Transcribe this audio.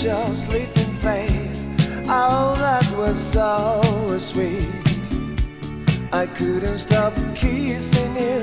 your sleeping face. Oh, that was so sweet. I couldn't stop kissing you.